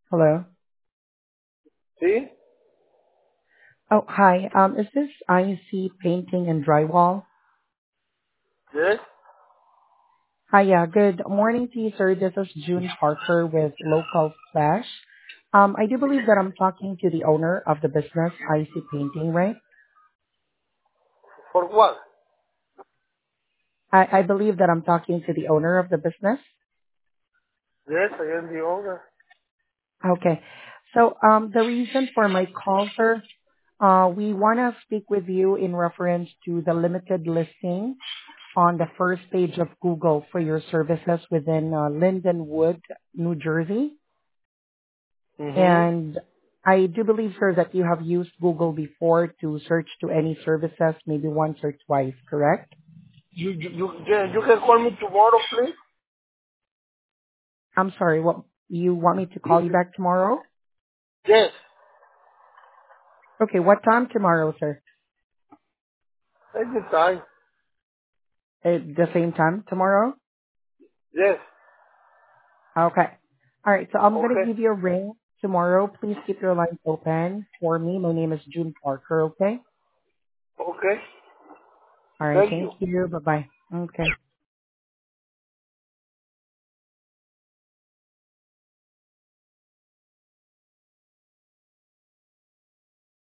Hello. ¿Sí? Oh, hi. Is this IC Painting and Drywall? Yes. Hi, yeah. Good morning to you, sir. This is June Parker with Local Flash. I do believe that I'm talking to the owner of the business, IC Painting, right? For what? I believe that I'm talking to the owner of the business. Yes, I am the owner. Okay. So, the reason for my call, sir, we want to speak with you in reference to the limited listing on the first page of Google for your services within Lindenwood, New Jersey. Mm-hmm. And I do believe, sir, that you have used Google before to search to any services, maybe once or twice, correct? You can call me tomorrow, please? I'm sorry, what, you want me to call you You, back tomorrow? yes. Okay, what time tomorrow, sir? Anytime. At the same time tomorrow? Yes. Okay. All right, so I'm going to Okay. give you a ring tomorrow. Please keep your lines open for me. My name is June Parker, okay? Okay. All right, Thank thank you. you. Bye-bye. Okay.